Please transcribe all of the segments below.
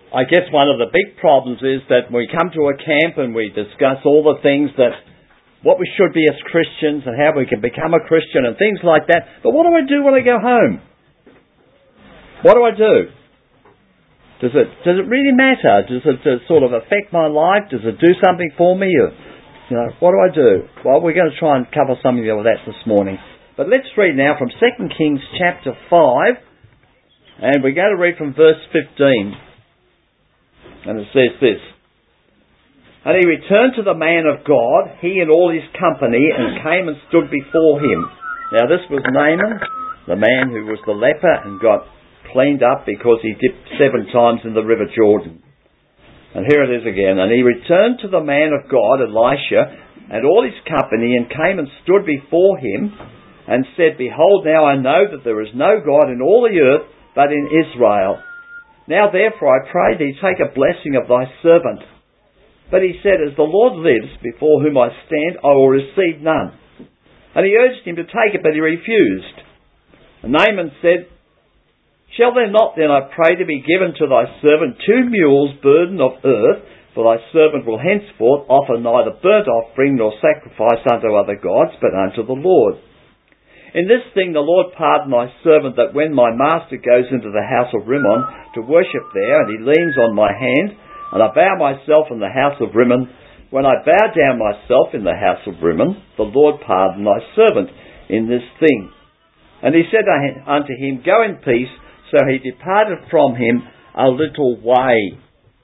I guess one of the big problems is that we come to a camp and we discuss all the things that, what we should be as Christians and how we can become a Christian and things like that. But what do I do when I go home? What do I do? Does it really matter? Does it sort of affect my life? Does it do something for me? What do I do? Well, we're going to try and cover something of that this morning. But let's read now from 2 Kings chapter 5, and we're going to read from verse 15. And it says this: "And he returned to the man of God, he and all his company, and came and stood before him." Now this was Naaman, the man who was the leper and got cleaned up because he dipped 7 times in the river Jordan. And here it is again. "And he returned to the man of God, Elisha, and all his company, and came and stood before him, and said, Behold, now I know that there is no God in all the earth but in Israel. Now therefore I pray thee, take a blessing of thy servant. But he said, As the Lord lives, before whom I stand, I will receive none. And he urged him to take it, but he refused. And Naaman said, Shall there not then, I pray, to be given to thy servant 2 mules burden of earth? For thy servant will henceforth offer neither burnt offering nor sacrifice unto other gods, but unto the Lord. In this thing the Lord pardon thy servant, that when my master goes into the house of Rimmon to worship there, and he leans on my hand, and I bow myself in the house of Rimmon, when I bow down myself in the house of Rimmon, the Lord pardon thy servant in this thing. And he said unto him, Go in peace. So he departed from him a little way."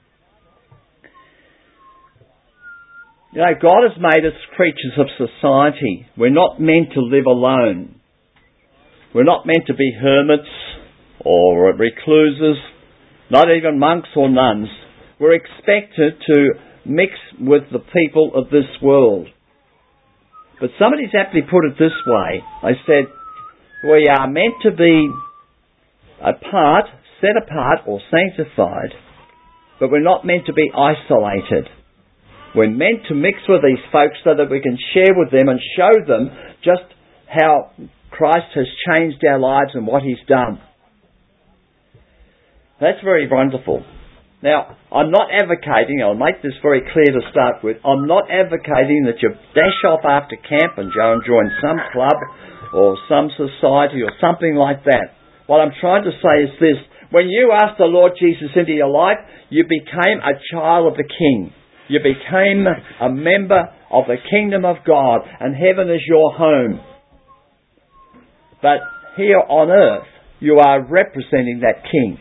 God has made us creatures of society. We're not meant to live alone. We're not meant to be hermits or recluses, not even monks or nuns. We're expected to mix with the people of this world. But somebody's aptly put it this way. They said, we are meant to be apart, set apart or sanctified, but we're not meant to be isolated. We're meant to mix with these folks so that we can share with them and show them just how Christ has changed our lives and what He's done. That's very wonderful. Now, I'm not advocating, I'll make this very clear to start with, I'm not advocating that you dash off after camp and go and join some club or some society or something like that. What I'm trying to say is this: when you asked the Lord Jesus into your life, you became a child of the King. You became a member of the kingdom of God, and heaven is your home. But here on earth, you are representing that King.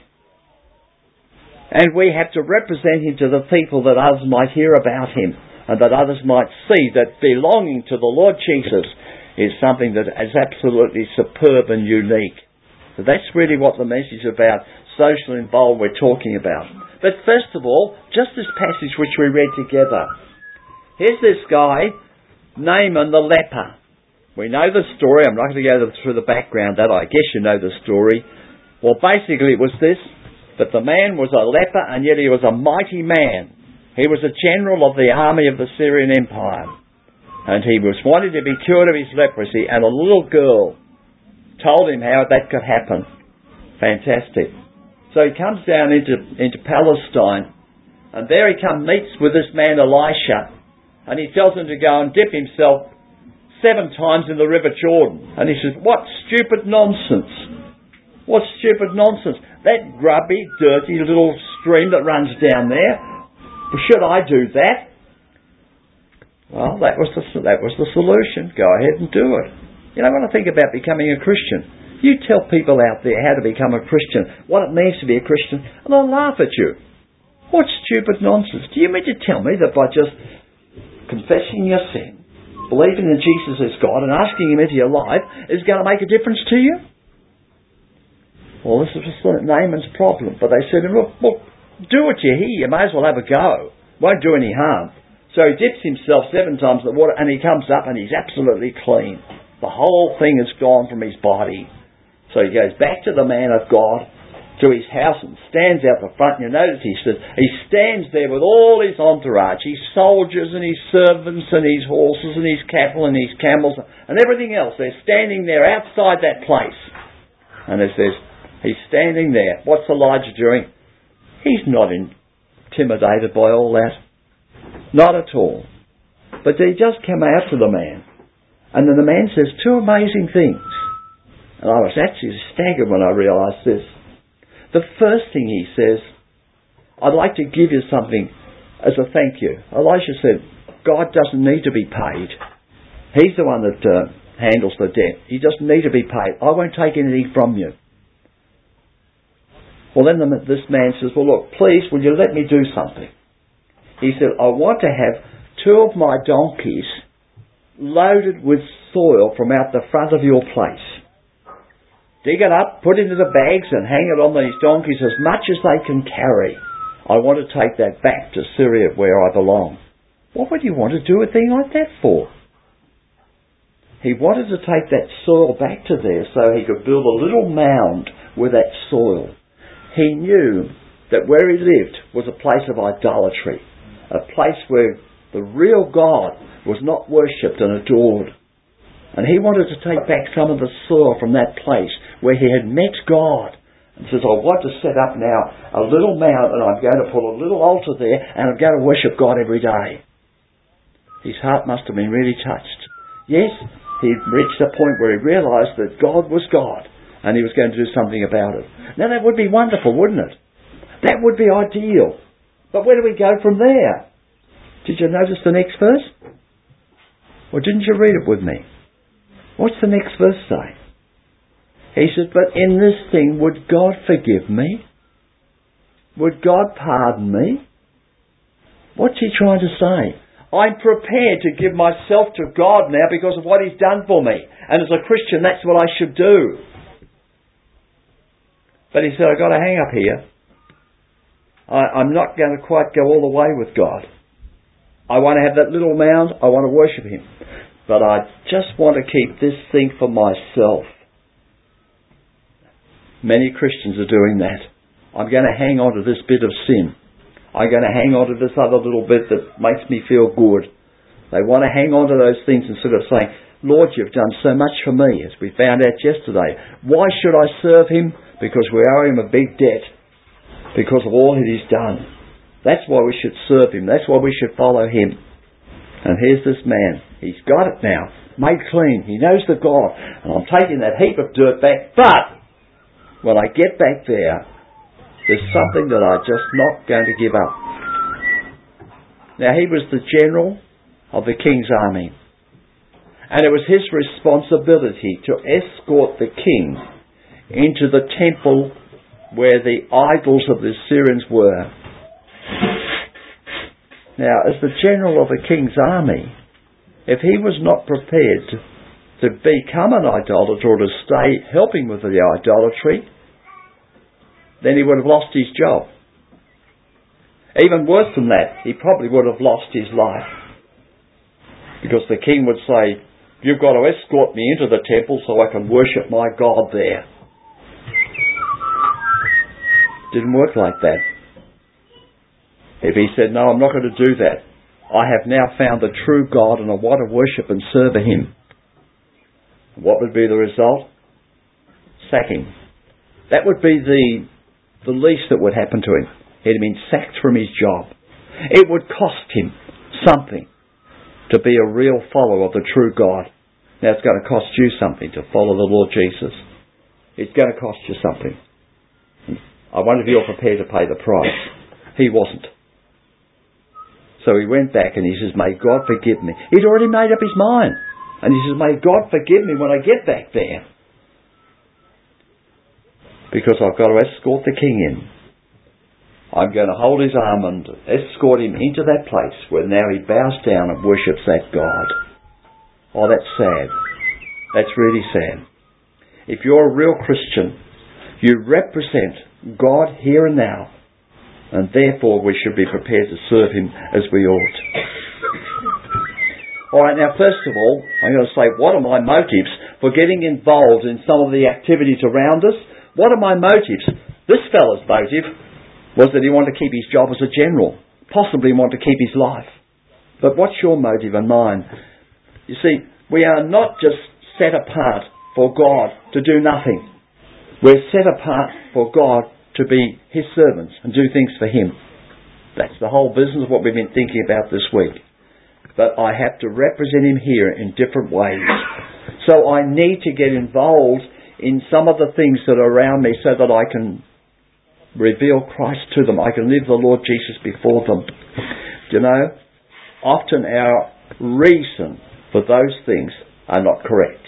And we have to represent Him to the people that others might hear about Him, and that others might see that belonging to the Lord Jesus is something that is absolutely superb and unique. So that's really what the message about social involvement we're talking about. But first of all, just this passage which we read together. Here's this guy, Naaman the leper. We know the story. I'm not going to go through the background that. I guess you know the story. Well, basically it was this, that the man was a leper, and yet he was a mighty man. He was a general of the army of the Syrian Empire. And he was wanting to be cured of his leprosy, and a little girl told him how that could happen. Fantastic. So he comes down into Palestine, and there he meets with this man Elisha, and he tells him to go and dip himself 7 times in the river Jordan. And he says, what stupid nonsense. What stupid nonsense. That grubby, dirty little stream that runs down there, should I do that? Well, that was the solution. Go ahead and do it. You know, when I think about becoming a Christian, you tell people out there how to become a Christian, what it means to be a Christian, and they'll laugh at you. What stupid nonsense. Do you mean to tell me that by just confessing your sin, believing in Jesus as God and asking Him into your life is going to make a difference to you? Well, this was Naaman's problem. But they said, well, do what you hear. You may as well have a go. Won't do any harm. So he dips himself 7 times in the water, and he comes up and he's absolutely clean. The whole thing is gone from his body. So he goes back to the man of God, to his house, and stands out the front. And you notice he stands there with all his entourage, his soldiers and his servants and his horses and his cattle and his camels and everything else. They're standing there outside that place. And it says, he's standing there. What's Elijah doing? He's not intimidated by all that. Not at all. But he just came out to the man. And then the man says two amazing things. And I was actually staggered when I realised this. The first thing he says, I'd like to give you something as a thank you. Elisha said, God doesn't need to be paid. He's the one that handles the debt. He doesn't need to be paid. I won't take anything from you. Well, then this man says, well, look, please, will you let me do something? He said, I want to have 2 of my donkeys loaded with soil from out the front of your place. Dig it up, put it into the bags and hang it on these donkeys as much as they can carry. I want to take that back to Syria where I belong. What would you want to do a thing like that for? He wanted to take that soil back to there so he could build a little mound with that soil. He knew that where he lived was a place of idolatry, a place where the real God was not worshipped and adored. And he wanted to take back some of the soil from that place where he had met God. And says, I want to set up now a little mound and I'm going to put a little altar there and I'm going to worship God every day. His heart must have been really touched. Yes, he reached a point where he realised that God was God and he was going to do something about it. Now that would be wonderful, wouldn't it? That would be ideal. But where do we go from there? Did you notice the next verse? Or didn't you read it with me? What's the next verse say? He said, but in this thing, would God forgive me? Would God pardon me? What's he trying to say? I'm prepared to give myself to God now because of what he's done for me. And as a Christian, that's what I should do. But he said, I've got to hang up here. I'm not going to quite go all the way with God. I want to have that little mound. I want to worship him. But I just want to keep this thing for myself. Many Christians are doing that. I'm going to hang on to this bit of sin. I'm going to hang on to this other little bit that makes me feel good. They want to hang on to those things instead of saying, Lord, you've done so much for me, as we found out yesterday. Why should I serve him? Because we owe him a big debt. Because of all that he's done. That's why we should serve him. That's why we should follow him. And here's this man. He's got it now. Made clean. He knows the God. And I'm taking that heap of dirt back. But when I get back there, there's something that I'm just not going to give up. Now, he was the general of the king's army. And it was his responsibility to escort the king into the temple where the idols of the Assyrians were. Now, as the general of the king's army, if he was not prepared to become an idolater or to stay helping with the idolatry, then he would have lost his job. Even worse than that, he probably would have lost his life. Because the king would say, you've got to escort me into the temple so I can worship my God there. Didn't work like that. If he said, no, I'm not going to do that. I have now found the true God and I want to worship and serve him. What would be the result? Sacking. That would be the least that would happen to him. He'd have been sacked from his job. It would cost him something to be a real follower of the true God. Now it's going to cost you something to follow the Lord Jesus. It's going to cost you something. I wonder if you're prepared to pay the price. He wasn't. So he went back and he says, may God forgive me. He'd already made up his mind. And he says, may God forgive me when I get back there. Because I've got to escort the king in. I'm going to hold his arm and escort him into that place where now he bows down and worships that God. Oh, that's sad. That's really sad. If you're a real Christian, you represent God here and now. And therefore we should be prepared to serve him as we ought. Alright, now first of all, I'm going to say, what are my motives for getting involved in some of the activities around us? What are my motives? This fellow's motive was that he wanted to keep his job as a general. Possibly wanted to keep his life. But what's your motive and mine? You see, we are not just set apart for God to do nothing. We're set apart for God to be His servants and do things for Him. That's the whole business of what we've been thinking about this week. But I have to represent Him here in different ways. So I need to get involved in some of the things that are around me so that I can reveal Christ to them. I can live the Lord Jesus before them. You know, often our reason for those things are not correct.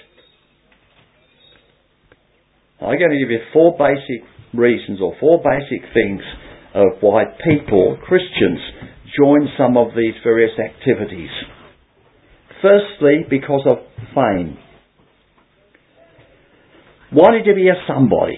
I'm going to give you 4 basic reasons or 4 basic things of why people, Christians, join some of these various activities. Firstly, because of fame. Wanting to be a somebody.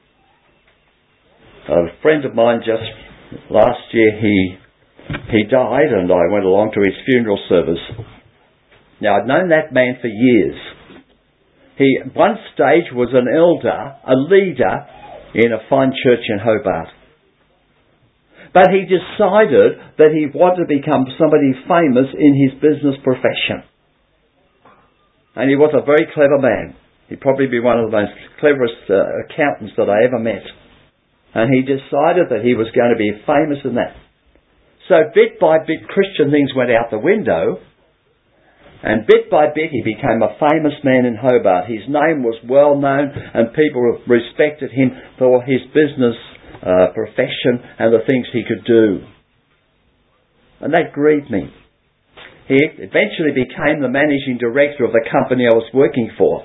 A friend of mine just last year, he died, and I went along to his funeral service. Now, I'd known that man for years. He, at one stage, was an elder, a leader in a fine church in Hobart. But he decided that he wanted to become somebody famous in his business profession. And he was a very clever man. He'd probably be one of the most cleverest accountants that I ever met. And he decided that he was going to be famous in that. So bit by bit, Christian things went out the window. And bit by bit, he became a famous man in Hobart. His name was well known, and people respected him for his business profession and the things he could do. And that grieved me. He eventually became the managing director of the company I was working for.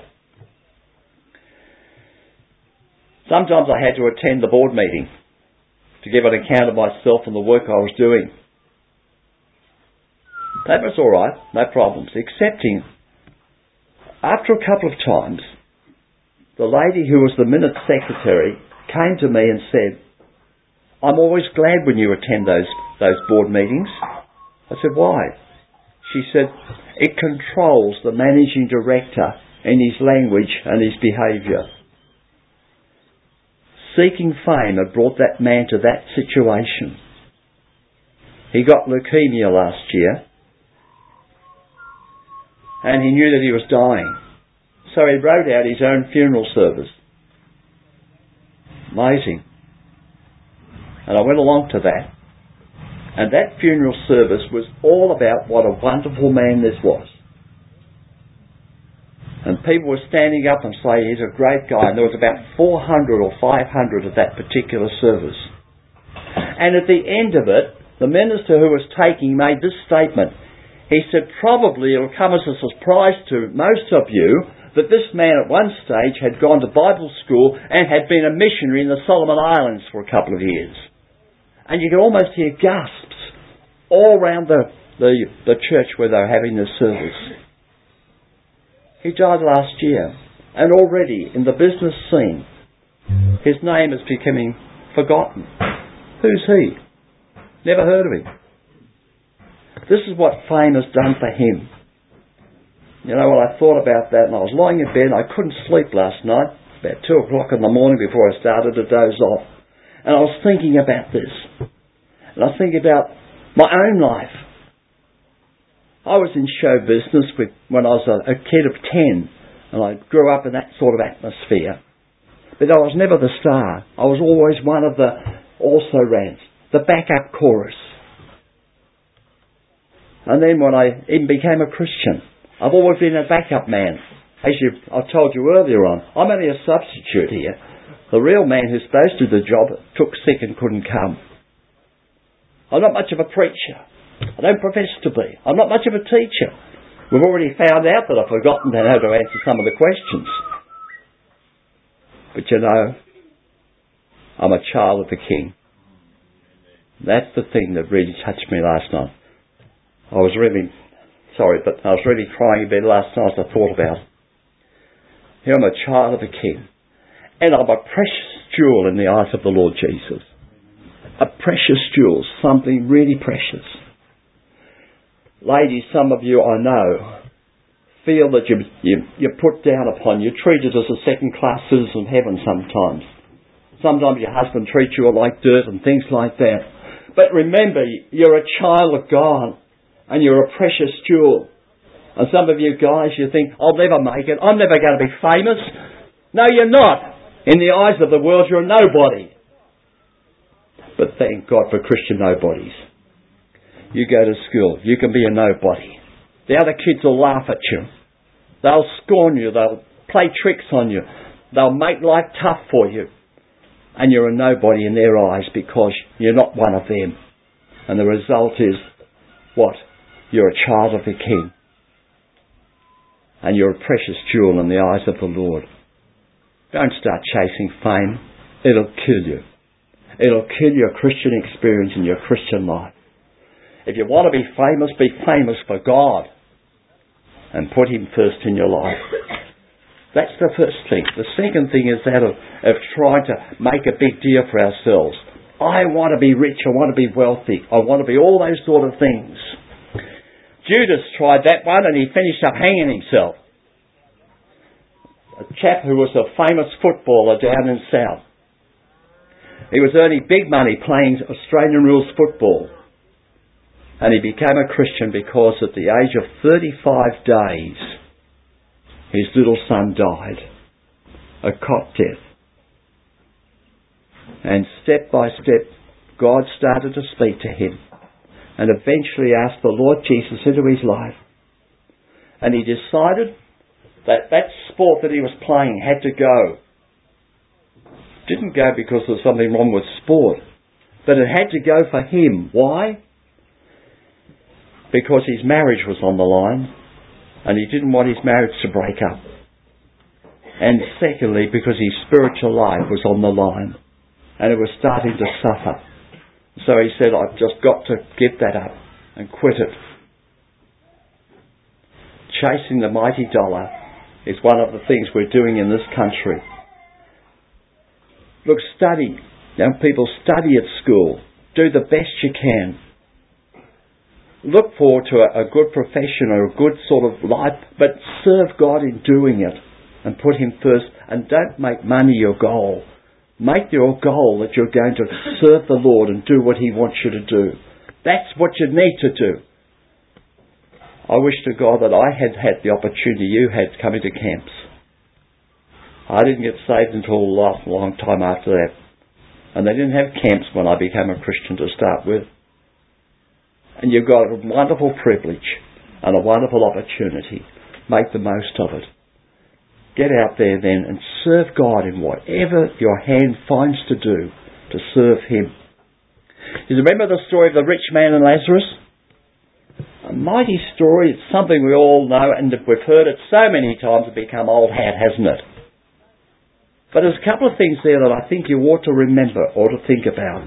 Sometimes I had to attend the board meeting to give an account of myself and the work I was doing. That was all right, no problems, excepting after a couple of times, the lady who was the minute secretary came to me and said, "I'm always glad when you attend those board meetings." I said, "Why?" She said, "It controls the managing director in his language and his behaviour." Seeking fame had brought that man to that situation. He got leukemia last year, and he knew that he was dying. So he wrote out his own funeral service. Amazing. And I went along to that. And that funeral service was all about what a wonderful man this was. And people were standing up and saying, "He's a great guy." And there was about 400 or 500 at that particular service. And at the end of it, the minister who was taking made this statement. He said, "Probably it'll come as a surprise to most of you that this man at one stage had gone to Bible school and had been a missionary in the Solomon Islands for a couple of years." And you could almost hear gasps all around the church where they were having this service. He died last year, and already in the business scene, his name is becoming forgotten. Who's he? Never heard of him. This is what fame has done for him. You know, when I thought about that, and I was lying in bed, I couldn't sleep last night, about 2 o'clock in the morning before I started to doze off. And I was thinking about this. And I was thinking about my own life. I was in show business when I was a kid of 10, and I grew up in that sort of atmosphere. But I was never the star. I was always one of the also-rans, the backup chorus. And then when I even became a Christian, I've always been a backup man. As I told you earlier on, I'm only a substitute here. The real man who's supposed to do the job took sick and couldn't come. I'm not much of a preacher. I don't profess to be. I'm not much of a teacher. We've already found out that I've forgotten how to answer some of the questions. But you know, I'm a child of the King. That's the thing that really touched me last night. I was really crying in bed last night as I thought about it. Here I'm a child of the King. And I'm a precious jewel in the eyes of the Lord Jesus. A precious jewel, something really precious. Ladies, some of you I know feel that you're put down upon. You're treated as a second-class citizen of heaven sometimes. Sometimes your husband treats you like dirt and things like that. But remember, you're a child of God and you're a precious jewel. And some of you guys, you think, "I'll never make it. I'm never going to be famous." No, you're not. In the eyes of the world, you're a nobody. But thank God for Christian nobodies. You go to school, you can be a nobody. The other kids will laugh at you. They'll scorn you, they'll play tricks on you. They'll make life tough for you. And you're a nobody in their eyes because you're not one of them. And the result is, what? You're a child of the King. And you're a precious jewel in the eyes of the Lord. Don't start chasing fame. It'll kill you. It'll kill your Christian experience and your Christian life. If you want to be famous for God. And put Him first in your life. That's the first thing. The second thing is that of trying to make a big deal for ourselves. I want to be rich. I want to be wealthy. I want to be all those sort of things. Judas tried that one and he finished up hanging himself. A chap who was a famous footballer down in South. He was earning big money playing Australian rules football. And he became a Christian because at the age of 35 days, his little son died. A cot death. And step by step, God started to speak to him. And eventually asked the Lord Jesus into his life. And he decided that sport that he was playing had to go. Didn't go because there was something wrong with sport. But it had to go for him. Why? Because his marriage was on the line. And he didn't want his marriage to break up. And secondly, because his spiritual life was on the line. And it was starting to suffer. So he said, I've just got to give that up and quit it. Chasing the mighty dollar is one of the things we're doing in this country. Look, study. Young people, study at school. Do the best you can. Look forward to a good profession or a good sort of life, but serve God in doing it and put Him first. And don't make money your goal. Make your goal that you're going to serve the Lord and do what He wants you to do. That's what you need to do. I wish to God that I had had the opportunity you had coming to camps. I didn't get saved until a long time after that. And they didn't have camps when I became a Christian to start with. And you've got a wonderful privilege and a wonderful opportunity. Make the most of it. Get out there then and serve God in whatever your hand finds to do to serve Him. You remember the story of the rich man and Lazarus? A mighty story. It's something we all know and we've heard it so many times it's become old hat, hasn't it? But there's a couple of things there that I think you ought to remember or to think about.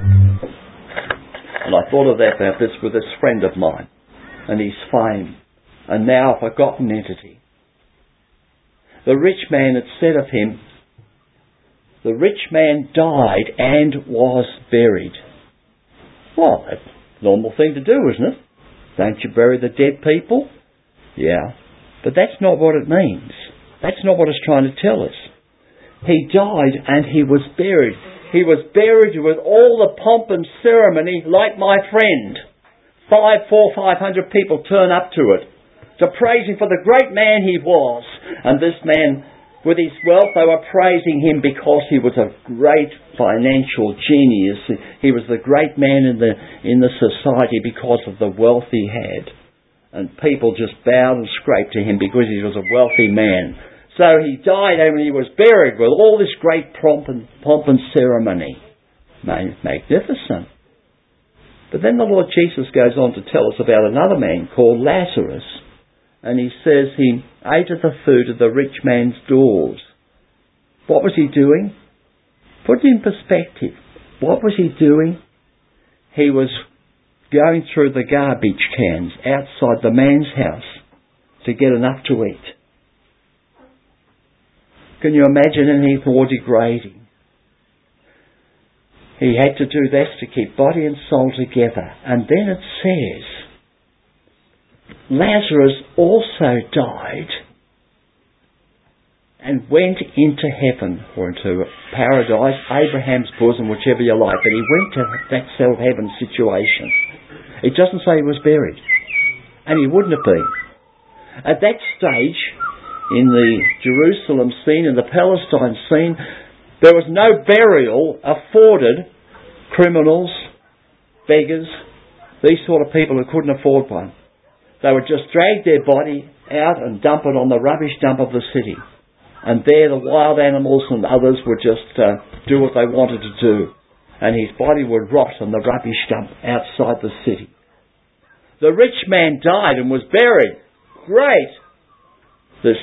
And I thought of that about this with this friend of mine and his fame, a now forgotten entity. The rich man had said of him, the rich man died and was buried. Well, that's a normal thing to do, isn't it? Don't you bury the dead people? Yeah. But that's not what it means. That's not what it's trying to tell us. He died and he was buried. He was buried with all the pomp and ceremony like my friend. 500 people turn up to it to praise him for the great man he was. And this man, with his wealth, they were praising him because he was a great financial genius. He was the great man in the society because of the wealth he had. And people just bowed and scraped to him because he was a wealthy man. So he died and he was buried with all this great pomp and ceremony. Magnificent. But then the Lord Jesus goes on to tell us about another man called Lazarus. And he says he ate of the food of the rich man's doors. What was he doing? Put it in perspective. What was he doing? He was going through the garbage cans outside the man's house to get enough to eat. Can you imagine anything more degrading? He had to do this to keep body and soul together. And then it says, Lazarus also died and went into heaven, or into paradise, Abraham's bosom, whichever you like. But he went to that self-heaven situation. It doesn't say he was buried. And he wouldn't have been. At that stage, in the Jerusalem scene, in the Palestine scene, there was no burial afforded criminals, beggars, these sort of people who couldn't afford one. They would just drag their body out and dump it on the rubbish dump of the city. And there the wild animals and others would just do what they wanted to do. And his body would rot on the rubbish dump outside the city. The rich man died and was buried. Great! This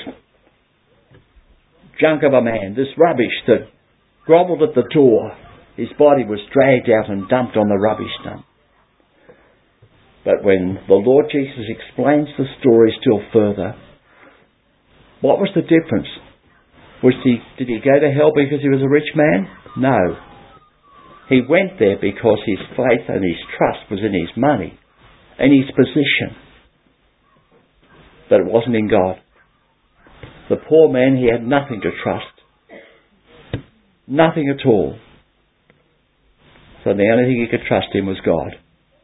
junk of a man, this rubbish that grovelled at the door, his body was dragged out and dumped on the rubbish dump. But when the Lord Jesus explains the story still further, what was the difference? Did he go to hell because he was a rich man? No. He went there because his faith and his trust was in his money, in his position. But it wasn't in God. The poor man, he had nothing to trust. Nothing at all. So the only thing he could trust in was God.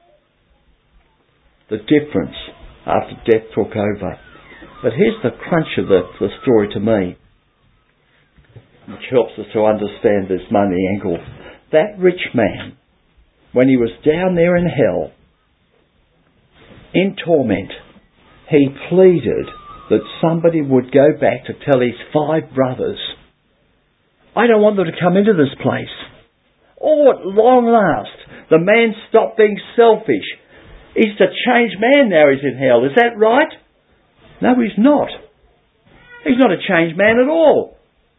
The difference after death took over. But here's the crunch of the story to me, which helps us to understand this money angle. That rich man, when he was down there in hell, in torment, he pleaded that somebody would go back to tell his 5 brothers, I don't want them to come into this place. Oh, at long last, the man stopped being selfish. He's a changed man now he's in hell. Is that right? No, he's not. He's not a changed man at all.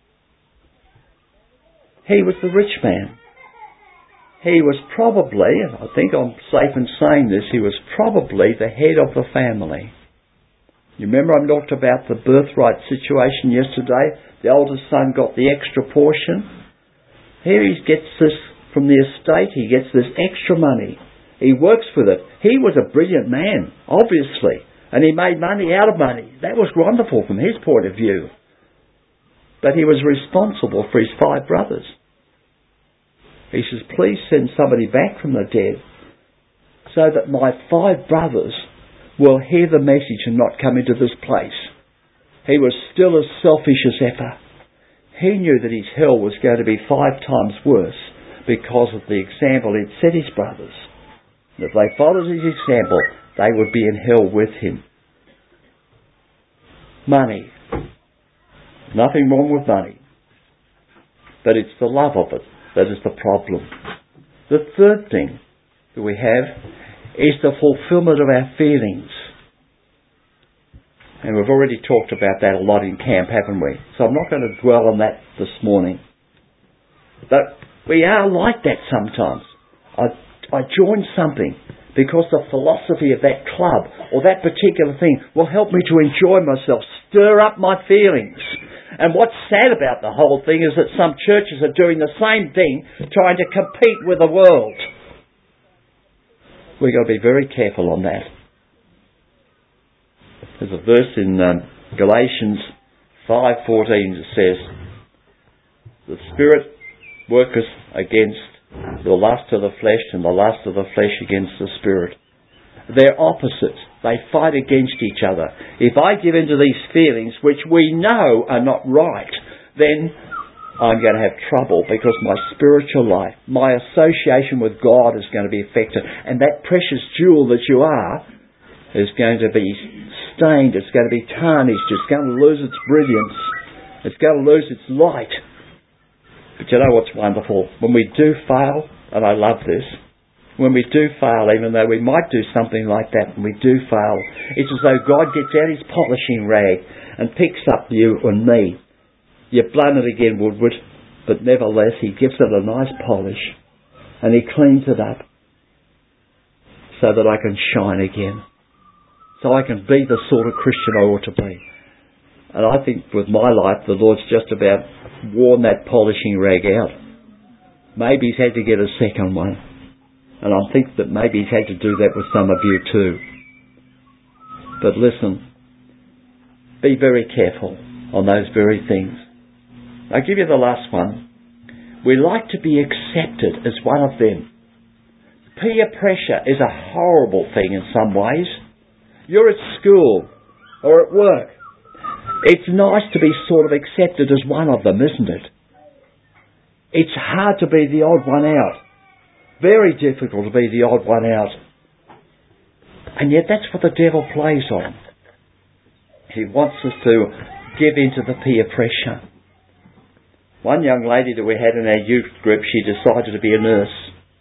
He was the rich man. He was probably, and I think I'm safe in saying this, he was probably the head of the family. You remember I talked about the birthright situation yesterday? The oldest son got the extra portion. Here he gets this from the estate. He gets this extra money. He works with it. He was a brilliant man, obviously. And he made money out of money. That was wonderful from his point of view. But he was responsible for his 5 brothers. He says, please send somebody back from the dead so that my 5 brothers will hear the message and not come into this place. He was still as selfish as ever. He knew that his hell was going to be 5 times worse because of the example he'd set his brothers. And if they followed his example, they would be in hell with him. Money. Nothing wrong with money. But it's the love of it that is the problem. The third thing that we have is the fulfillment of our feelings. And we've already talked about that a lot in camp, haven't we? So I'm not going to dwell on that this morning. But we are like that sometimes. I join something because the philosophy of that club or that particular thing will help me to enjoy myself, stir up my feelings. And what's sad about the whole thing is that some churches are doing the same thing, trying to compete with the world. We've got to be very careful on that. There's a verse in Galatians 5:14 that says, the Spirit worketh against the lust of the flesh and the lust of the flesh against the Spirit. They're opposites. They fight against each other. If I give in to these feelings, which we know are not right, then I'm going to have trouble because my spiritual life, my association with God is going to be affected. And that precious jewel that you are is going to be stained. It's going to be tarnished. It's going to lose its brilliance. It's going to lose its light. But you know what's wonderful? When we do fail, and I love this, when we do fail, even though we might do something like that, and we do fail, it's as though God gets out his polishing rag and picks up you and me. You've blown it again, Woodward, but nevertheless he gives it a nice polish and he cleans it up so that I can shine again. So I can be the sort of Christian I ought to be. And I think with my life, the Lord's just about worn that polishing rag out. Maybe he's had to get a second one. And I think that maybe he's had to do that with some of you too. But listen, be very careful on those very things. I'll give you the last one. We like to be accepted as one of them. Peer pressure is a horrible thing in some ways. You're at school or at work. It's nice to be sort of accepted as one of them, isn't it? It's hard to be the odd one out. Very difficult to be the odd one out. And yet that's what the devil plays on. He wants us to give into the peer pressure. One young lady that we had in our youth group, she decided to be a nurse.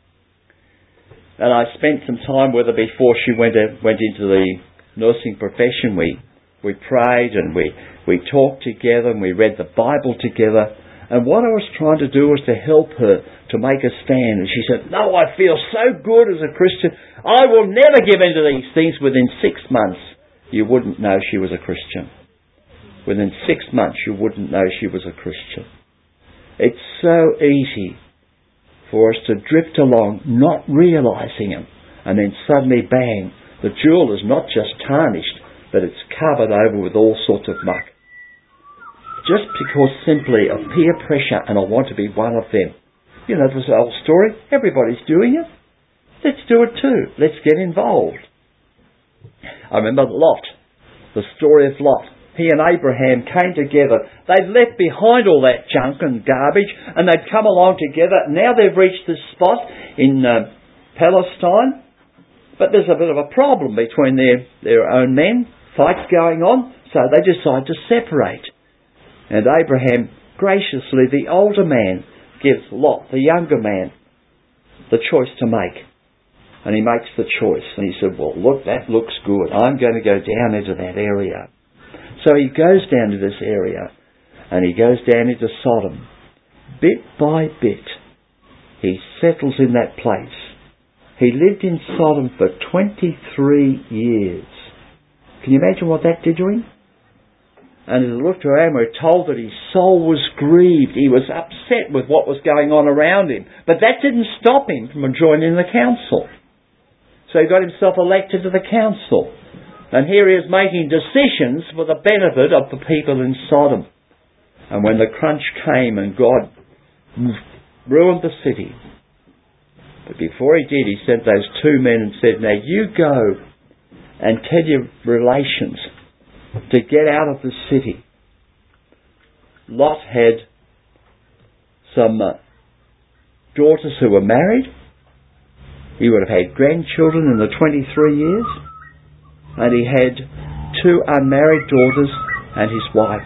And I spent some time with her before she went into the nursing profession. We prayed and we talked together and we read the Bible together. And what I was trying to do was to help her to make a stand. And she said, "No, I feel so good as a Christian. I will never give in to these things." Within 6 months, you wouldn't know she was a Christian. Within 6 months, you wouldn't know she was a Christian. It's so easy for us to drift along, not realising it. And then suddenly, bang, the jewel is not just tarnished, but it's covered over with all sorts of muck. Just because simply of peer pressure and I want to be one of them. You know this old story, everybody's doing it. Let's do it too. Let's get involved. I remember Lot, the story of Lot. He and Abraham came together. They'd left behind all that junk and garbage and they'd come along together. Now they've reached this spot in Palestine. But there's a bit of a problem between their own men. Fights going on. So they decide to separate. And Abraham, graciously, the older man, gives Lot, the younger man, the choice to make. And he makes the choice. And he said, "Well, look, that looks good. I'm going to go down into that area." So he goes down to this area. And he goes down into Sodom. Bit by bit, he settles in that place. He lived in Sodom for 23 years. Can you imagine what that did to him? And as we looked around, we're told that his soul was grieved. He was upset with what was going on around him. But that didn't stop him from joining the council. So he got himself elected to the council. And here he is making decisions for the benefit of the people in Sodom. And when the crunch came and God ruined the city. But before he did, he sent those 2 men and said, "Now you go and tell your relations to get out of the city." Lot had some daughters who were married. He would have had grandchildren in the 23 years. And he had 2 unmarried daughters and his wife.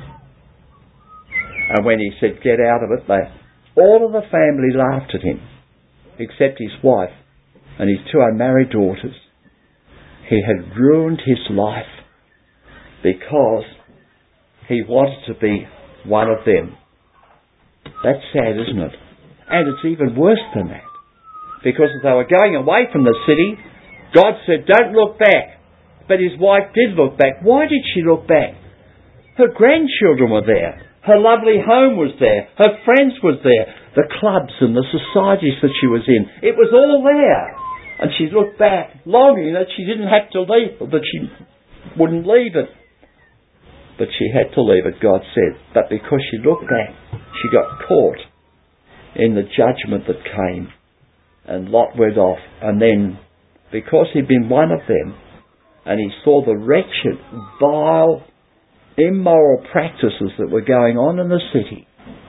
And when he said, "Get out of it," all of the family laughed at him, except his wife and his 2 unmarried daughters. He had ruined his life because he wanted to be one of them. That's sad, isn't it? And it's even worse than that. Because as they were going away from the city, God said, "Don't look back." But his wife did look back. Why did she look back? Her grandchildren were there. Her lovely home was there. Her friends was there. The clubs and the societies that she was in. It was all there. And she looked back, longing that she didn't have to leave, or that she wouldn't leave it. But she had to leave it, God said. But because she looked back, she got caught in the judgment that came. And Lot went off. And then, because he'd been one of them, and he saw the wretched, vile, immoral practices that were going on in the city,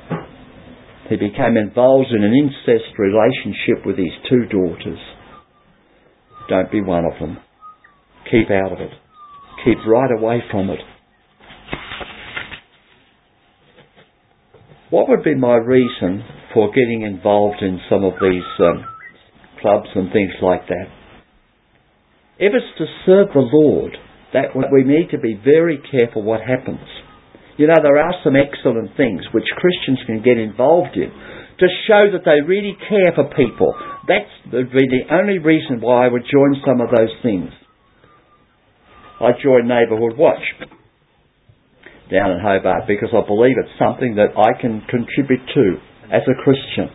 he became involved in an incest relationship with his 2 daughters. Don't be one of them. Keep out of it. Keep right away from it. What would be my reason for getting involved in some of these clubs and things like that? If it's to serve the Lord, that we need to be very careful what happens. You know, there are some excellent things which Christians can get involved in to show that they really care for people. That's the only reason why I would join some of those things. I joined Neighbourhood Watch down in Hobart because I believe it's something that I can contribute to as a Christian.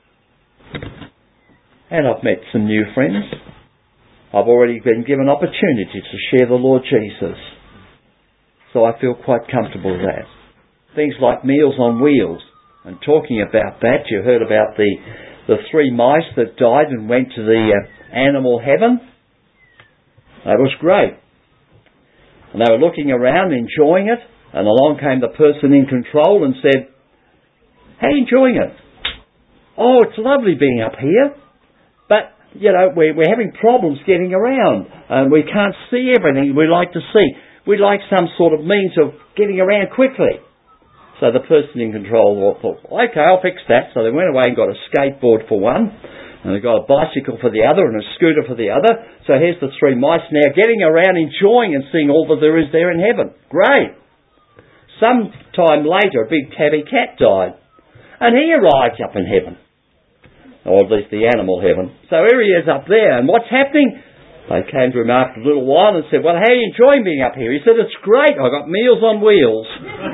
And I've met some new friends. I've already been given opportunity to share the Lord Jesus. So I feel quite comfortable with that. Things like Meals on Wheels. And talking about that, you heard about the 3 mice that died and went to the animal heaven. That was great. And they were looking around, enjoying it. And along came the person in control and said, "How are you enjoying it?" "Oh, it's lovely being up here." But, we're having problems getting around, and we can't see everything we like to see. We'd like some sort of means of getting around quickly. So the person in control thought, okay, I'll fix that. So they went away and got a skateboard for one, and they got a bicycle for the other, and a scooter for the other. So here's the three mice now getting around, enjoying and seeing all that there is there in heaven. Great. Some time later, a big tabby cat died, and he arrived up in heaven. Or at least the animal heaven. So here he is up there, and what's happening? They came to him after a little while and said, well, how are you enjoying being up here? He said, it's great, I've got Meals on Wheels.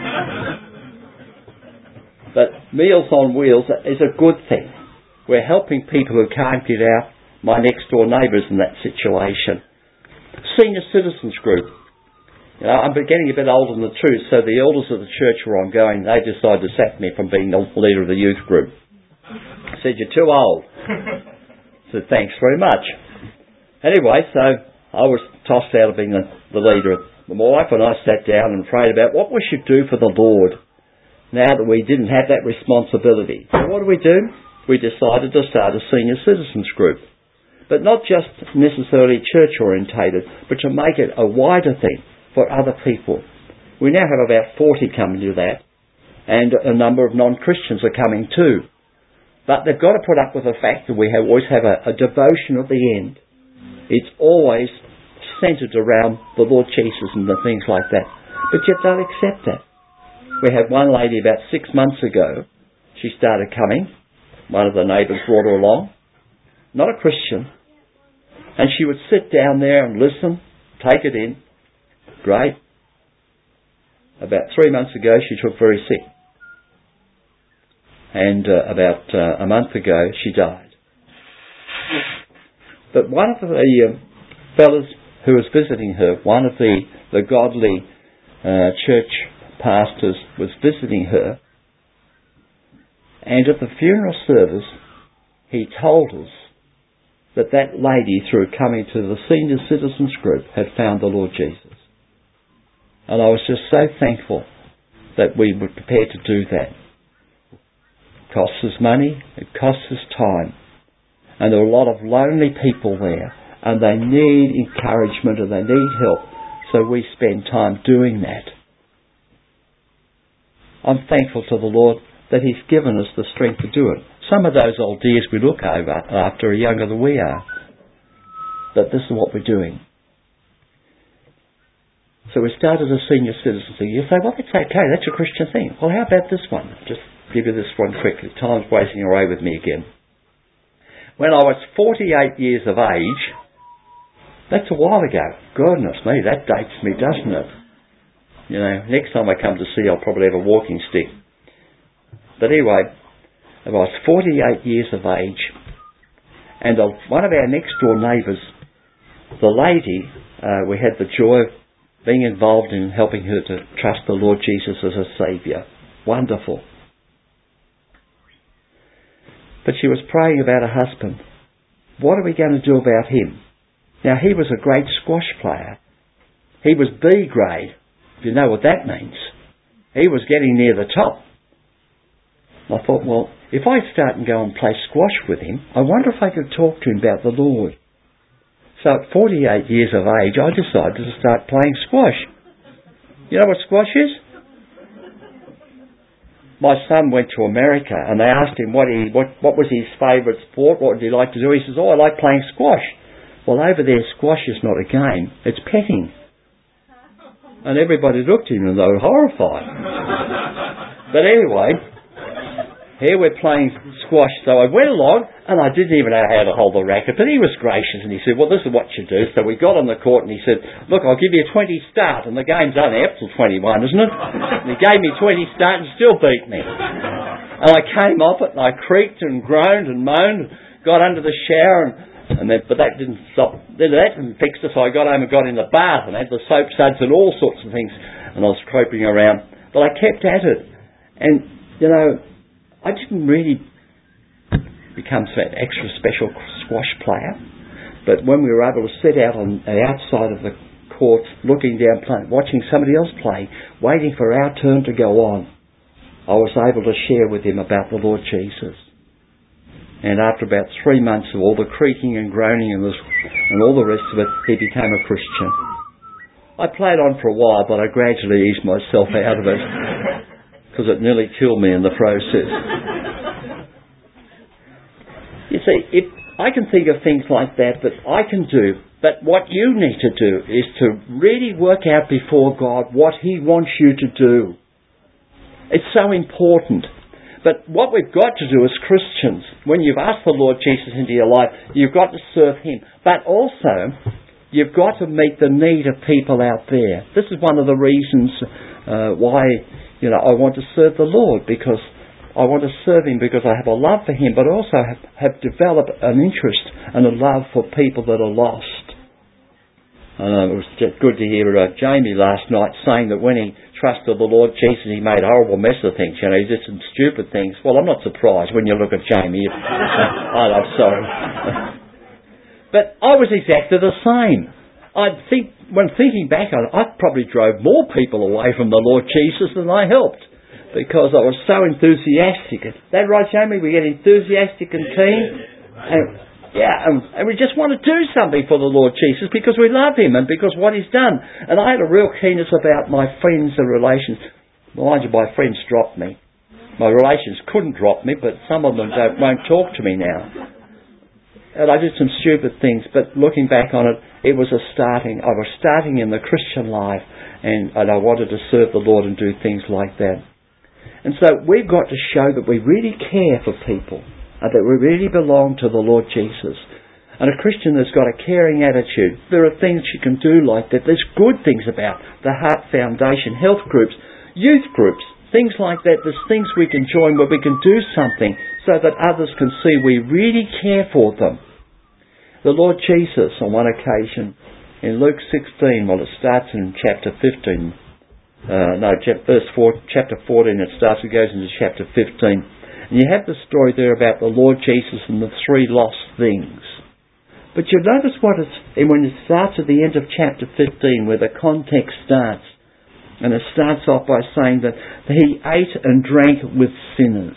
But Meals on Wheels is a good thing. We're helping people who can't get out, my next door neighbours in that situation. Senior Citizens Group. I'm getting a bit older than the truth, so the elders of the church where I'm going, they decided to sack me from being the leader of the youth group. Said, you're too old. Said, thanks very much. Anyway, so I was tossed out of being the leader. My wife and I sat down and prayed about what we should do for the Lord now that we didn't have that responsibility. So what do? We decided to start a senior citizens group. But not just necessarily church orientated, but to make it a wider thing for other people. We now have about 40 coming to that, and a number of non-Christians are coming too. But they've got to put up with the fact that we always have a devotion at the end. It's always centred around the Lord Jesus and the things like that. But yet they'll accept that. We had one lady about 6 months ago. She started coming. One of the neighbours brought her along. Not a Christian. And she would sit down there and listen, take it in. Great. About 3 months ago she took very sick. And about a month ago she died. But one of the fellows who was visiting her, one of the godly church pastors was visiting her, and at the funeral service he told us that lady, through coming to the senior citizens group, had found the Lord Jesus. And I was just so thankful that we were prepared to do that. It costs us money, it costs us time. And there are a lot of lonely people there, and they need encouragement and they need help. So we spend time doing that. I'm thankful to the Lord that He's given us the strength to do it. Some of those old dears we look over after are younger than we are. But this is what we're doing. So we started a senior citizen thing. You say, well, that's okay, that's a Christian thing. Well, how about this one? Just give you this one quickly. Time's wasting away with me again. When I was 48 years of age, that's a while ago. Goodness me, that dates me, doesn't it? Next time I come to see, I'll probably have a walking stick. But anyway, I was 48 years of age, and one of our next door neighbours, the lady, we had the joy of being involved in helping her to trust the Lord Jesus as a Saviour. Wonderful. But she was praying about her husband. What are we going to do about him? Now, he was a great squash player. He was B grade, if you know what that means. He was getting near the top. I thought, well, if I start and go and play squash with him, I wonder if I could talk to him about the Lord. So at 48 years of age, I decided to start playing squash. You know what squash is? My son went to America and they asked him what was his favourite sport, what would he like to do? He says, I like playing squash. Well, over there, squash is not a game, it's petting. And everybody looked at him and they were horrified. But anyway, here we're playing squash. So I went along and I didn't even know how to hold the racket, but he was gracious and he said, well, this is what you do. So we got on the court and he said, look, I'll give you a 20 start, and the game's only up till 21, isn't it? And he gave me 20 start and still beat me. And I came off it and I creaked and groaned and moaned, got under the shower but that didn't stop. Then that didn't fix it, so I got home and got in the bath and had the soap suds and all sorts of things, and I was groping around. But I kept at it. And, I didn't really become an extra special squash player, but when we were able to sit out on the outside of the court, looking down, playing, watching somebody else play, waiting for our turn to go on, I was able to share with him about the Lord Jesus. And after about 3 months of all the creaking and groaning and all the rest of it, he became a Christian. I played on for a while, but I gradually eased myself out of it because it nearly killed me in the process. You see, I can think of things like that I can do, but what you need to do is to really work out before God what He wants you to do. It's so important. But what we've got to do as Christians, when you've asked the Lord Jesus into your life, you've got to serve Him. But also, you've got to meet the need of people out there. This is one of the reasons why I want to serve the Lord, because I want to serve Him because I have a love for Him, but also have developed an interest and a love for people that are lost. It was just good to hear Jamie last night saying that when he trusted the Lord Jesus, he made a horrible mess of things. He did some stupid things. Well, I'm not surprised when you look at Jamie. I'm sorry. But I was exactly the same. I think, when thinking back on it, I probably drove more people away from the Lord Jesus than I helped, because I was so enthusiastic. Is that right, Jamie? We get enthusiastic and keen. And we just want to do something for the Lord Jesus because we love Him and because what He's done. And I had a real keenness about my friends and relations. Mind you, my friends dropped me. My relations couldn't drop me, but some of them won't talk to me now. And I did some stupid things, but looking back on it, it was I was starting in the Christian life, and I wanted to serve the Lord and do things like that. And so we've got to show that we really care for people, and that we really belong to the Lord Jesus. And a Christian that's got a caring attitude, there are things you can do like that. There's good things about the Heart Foundation, health groups, youth groups, things like that. There's things we can join where we can do something so that others can see we really care for them. The Lord Jesus, on one occasion, in Luke 16, it starts in chapter 15. Chapter 14, it goes into chapter 15. And you have the story there about the Lord Jesus and the 3 lost things. But you notice when it starts at the end of chapter 15, where the context starts. And it starts off by saying that He ate and drank with sinners.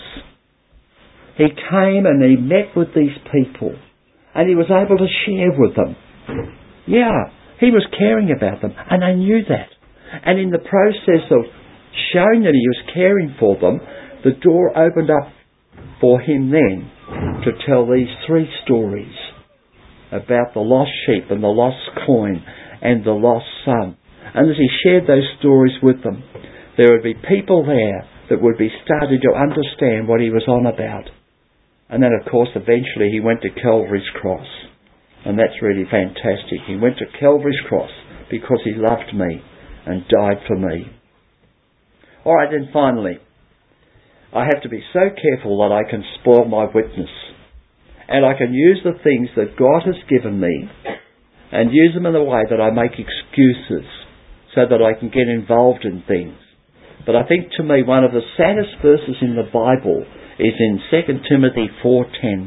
He came and He met with these people. And He was able to share with them. Yeah, He was caring about them. And they knew that. And in the process of showing that He was caring for them, the door opened up for Him then to tell these 3 stories about the lost sheep and the lost coin and the lost son. And as He shared those stories with them, there would be people there that would be starting to understand what He was on about. And then, of course, eventually He went to Calvary's cross. And that's really fantastic. He went to Calvary's cross because He loved me and died for me. All right, then finally, I have to be so careful that I can spoil my witness. And I can use the things that God has given me and use them in a way that I make excuses so that I can get involved in things. But I think to me one of the saddest verses in the Bible is in 2 Timothy 4:10.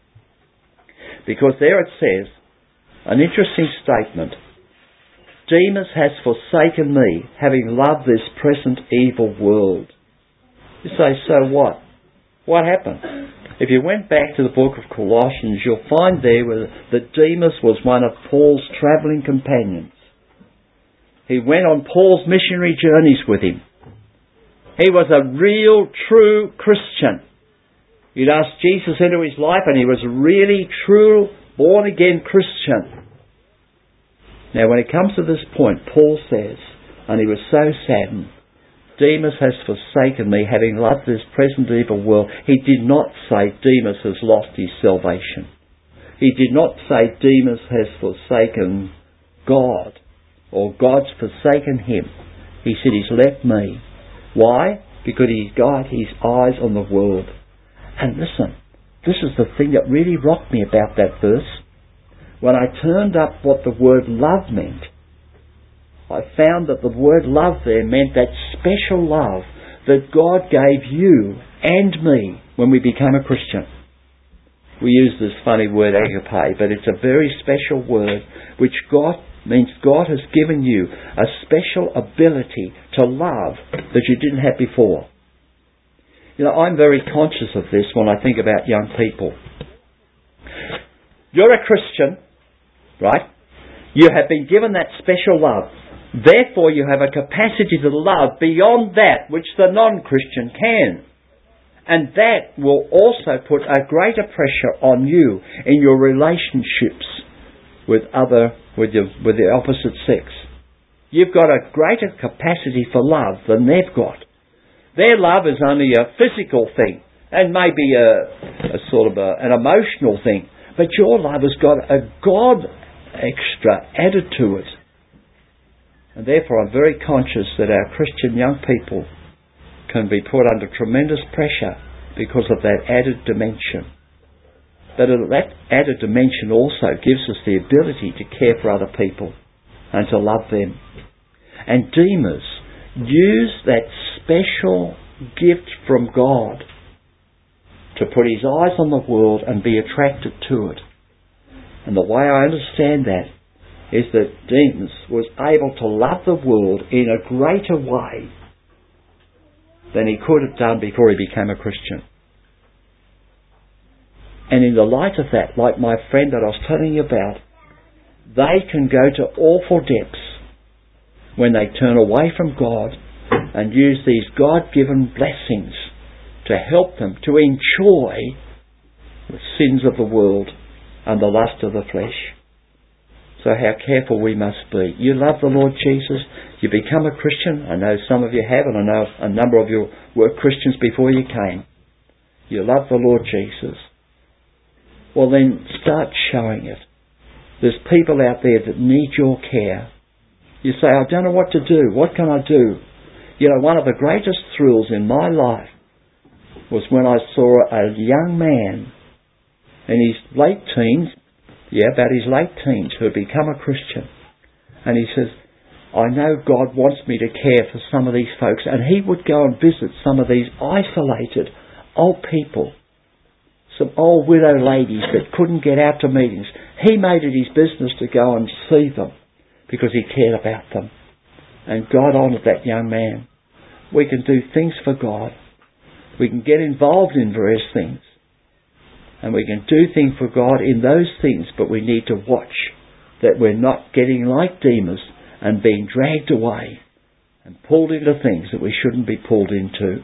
Because there it says, an interesting statement, Demas has forsaken me, having loved this present evil world. You say, so what? What happened? If you went back to the book of Colossians, you'll find there that Demas was one of Paul's travelling companions. He went on Paul's missionary journeys with him. He was a real, true Christian. You'd ask Jesus into his life and he was a really true, born-again Christian. Now when it comes to this point, Paul says, and he was so saddened, Demas has forsaken me, having loved this present evil world. He did not say Demas has lost his salvation. He did not say Demas has forsaken God, or God's forsaken him. He said he's left me. Why? Because he's got his eyes on the world. And listen, this is the thing that really rocked me about that verse. When I turned up what the word love meant, I found that the word love there meant that special love that God gave you and me when we became a Christian. We use this funny word agape, but it's a very special word which means God has given you a special ability to love that you didn't have before. You know, I'm very conscious of this when I think about young people. You're a Christian, right? You have been given that special love. Therefore, you have a capacity to love beyond that which the non-Christian can. And that will also put a greater pressure on you in your relationships with the opposite sex. You've got a greater capacity for love than they've got. Their love is only a physical thing and maybe a sort of an emotional thing. But your love has got a God extra added to it. And therefore I'm very conscious that our Christian young people can be put under tremendous pressure because of that added dimension. But that added dimension also gives us the ability to care for other people and to love them. And Demas used that special gift from God to put his eyes on the world and be attracted to it. And the way I understand that is that Demas was able to love the world in a greater way than he could have done before he became a Christian. And in the light of that, like my friend that I was telling you about, they can go to awful depths when they turn away from God and use these God-given blessings to help them to enjoy the sins of the world and the lust of the flesh. So how careful we must be. You love the Lord Jesus, you become a Christian. I know some of you have, and I know a number of you were Christians before you came. You love the Lord Jesus. Well then, start showing it. There's people out there that need your care. You say, I don't know what to do. What can I do? You know, one of the greatest thrills in my life was when I saw a young man in his late teens, about his late teens, who had become a Christian. And he says, I know God wants me to care for some of these folks. And he would go and visit some of these isolated old people, some old widow ladies that couldn't get out to meetings. He made it his business to go and see them because he cared about them. And God honoured that young man. We can do things for God. We can get involved in various things. And we can do things for God in those things, but we need to watch that we're not getting like Demas and being dragged away and pulled into things that we shouldn't be pulled into.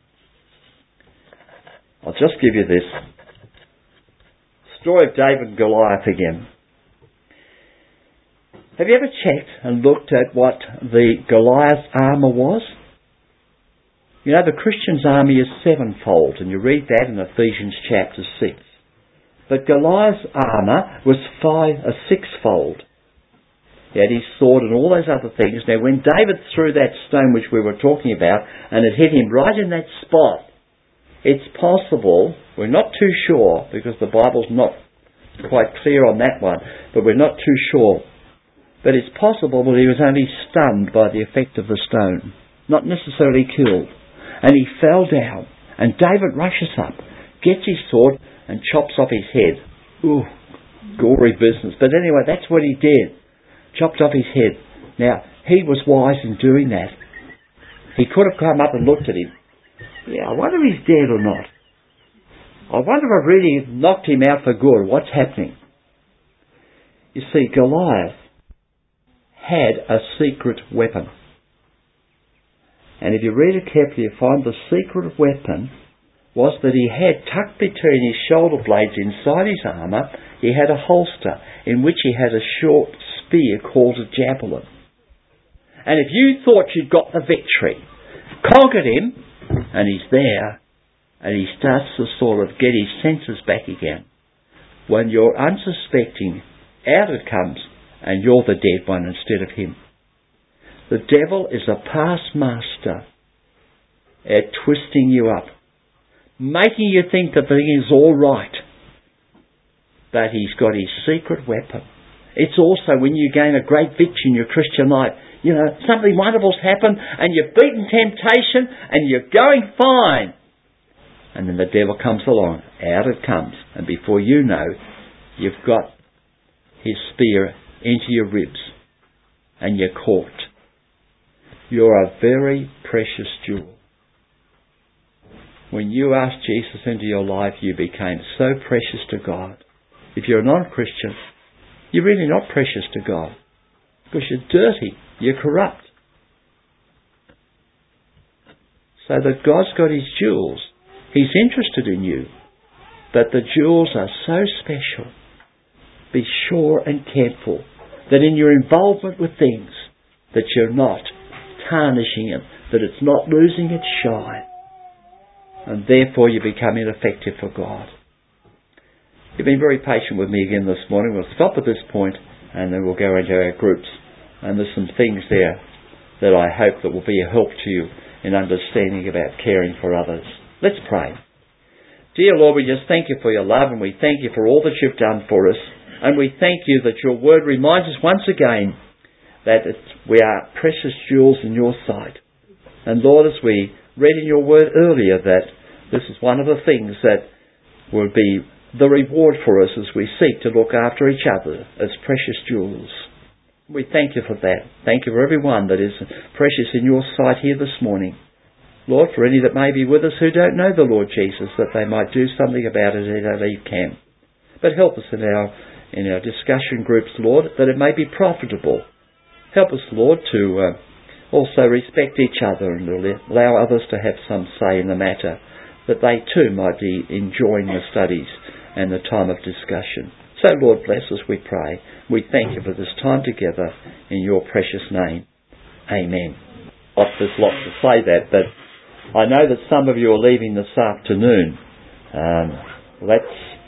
I'll just give you this story of David and Goliath again. Have you ever checked and looked at what the Goliath's armour was? You know, the Christian's army is sevenfold, and you read that in Ephesians chapter 6. But Goliath's armour was sixfold. He had his sword and all those other things. Now, when David threw that stone which we were talking about, and it hit him right in that spot, it's possible, we're not too sure, because the Bible's not quite clear on that one, but we're not too sure. But it's possible that he was only stunned by the effect of the stone, not necessarily killed. And he fell down, and David rushes up, gets his sword, and chops off his head. Ooh, gory business. But anyway, that's what he did. Chopped off his head. Now, he was wise in doing that. He could have come up and looked at him. Yeah, I wonder if he's dead or not. I wonder if I really knocked him out for good. What's happening? You see, Goliath had a secret weapon. And if you read it carefully, you find the secret weapon was that he had tucked between his shoulder blades inside his armour, he had a holster in which he had a short spear called a javelin. And if you thought you'd got the victory, conquered him, and he's there, and he starts to sort of get his senses back again, when you're unsuspecting, out it comes, and you're the dead one instead of him. The devil is a past master at twisting you up, making you think the thing is all right. But he's got his secret weapon. It's also when you gain a great victory in your Christian life. You know, something wonderful's happened and you've beaten temptation and you're going fine. And then the devil comes along. Out it comes. And before you know, you've got his spear into your ribs and you're caught. You're a very precious jewel. When you asked Jesus into your life, you became so precious to God. if you're a non-Christian, you're really not precious to God. Because you're dirty, you're corrupt. So that God's got His jewels. He's interested in you. That the jewels are so special. Be sure and careful that in your involvement with things, that you're not tarnishing it, that it's not losing its shine. And therefore you become ineffective for God. You've been very patient with me again this morning. We'll stop at this point and then we'll go into our groups. And there's some things there that I hope that will be a help to you in understanding about caring for others. Let's pray. Dear Lord, we just thank you for your love, and we thank you for all that you've done for us. And we thank you that your word reminds us once again that we are precious jewels in your sight. And Lord, as we read in your word earlier, that this is one of the things that will be the reward for us as we seek to look after each other as precious jewels. We thank you for that. Thank you for everyone that is precious in your sight here this morning. Lord, for any that may be with us who don't know the Lord Jesus, that they might do something about it as they leave camp. But help us in our discussion groups, Lord, that it may be profitable. Help us, Lord, to also respect each other and allow others to have some say in the matter, that they too might be enjoying the studies and the time of discussion. So, Lord, bless us, we pray. We thank you for this time together in your precious name. Amen. There's lots to say that, but I know that some of you are leaving this afternoon. That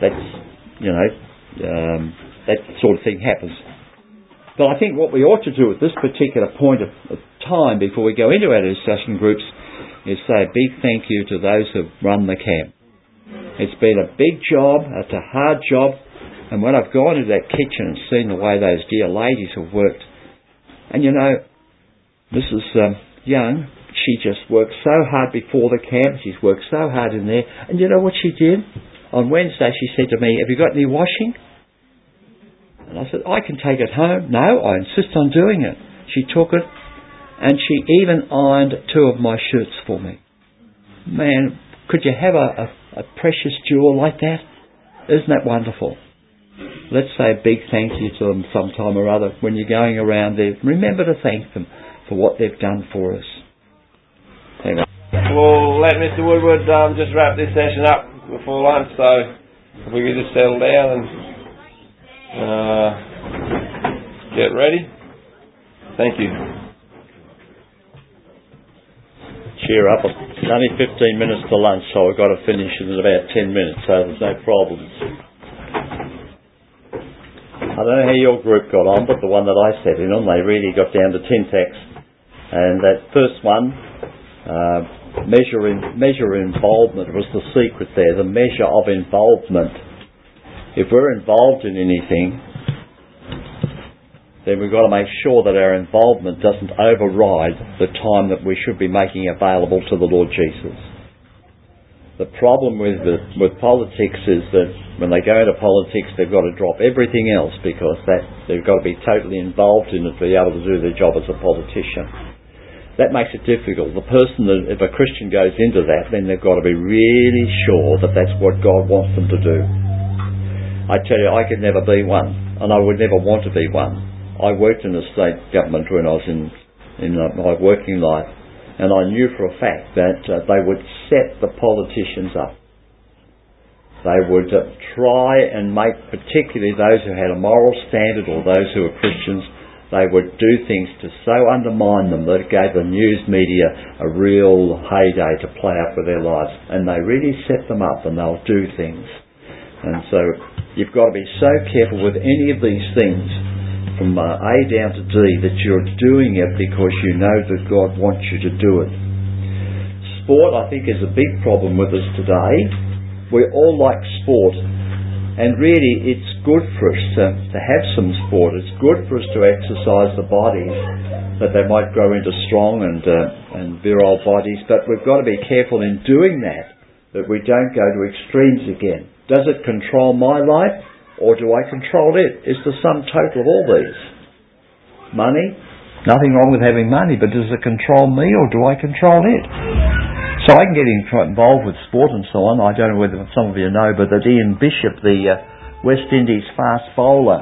sort of thing happens. But I think what we ought to do at this particular point of time before we go into our discussion groups is say a big thank you to those who have run the camp. It's been a big job, it's a hard job, and when I've gone into that kitchen and seen the way those dear ladies have worked, and you know, Mrs. Young, she just worked so hard before the camp, she's worked so hard in there, and you know what she did? On Wednesday she said to me, have you got any washing? And I said, I can take it home. No, I insist on doing it. She took it, and she even ironed 2 of my shirts for me. Man, could you have a precious jewel like that? Isn't that wonderful? Let's say a big thank you to them sometime or other when you're going around there. Remember to thank them for what they've done for us. Anyway. We'll let Mr. Woodward just wrap this session up before lunch, so if we could just settle down and get ready. Thank you. Cheer up. It's only 15 minutes to lunch, so I've got to finish in about 10 minutes, so there's no problems. I don't know how your group got on, but the one that I sat in on, they really got down to Tintax. And that first one, measure involvement was the secret there, the measure of involvement. If we're involved in anything, then we've got to make sure that our involvement doesn't override the time that we should be making available to the Lord Jesus. The problem with politics is that when they go into politics, they've got to drop everything else because they've got to be totally involved in it to be able to do their job as a politician. That makes it difficult. The person that, if a Christian goes into that, then they've got to be really sure that that's what God wants them to do. I tell you, I could never be one, and I would never want to be one. I worked in the state government when I was in my working life, and I knew for a fact that they would set the politicians up. They would try and make, particularly those who had a moral standard or those who were Christians, they would do things to so undermine them that it gave the news media a real heyday to play up with their lives. And they really set them up and they'll do things. And so you've got to be so careful with any of these things from A down to D that you're doing it because you know that God wants you to do it. Sport, I think, is a big problem with us today. We all like sport, and really it's good for us to have some sport. It's good for us to exercise the bodies, that they might grow into strong and virile bodies, but we've got to be careful in doing that we don't go to extremes again. Does it control my life? Or do I control it? It's the sum total of all these. Money? Nothing wrong with having money, but does it control me or do I control it? So I can get involved with sport and so on. I don't know whether some of you know, but that Ian Bishop, the West Indies fast bowler.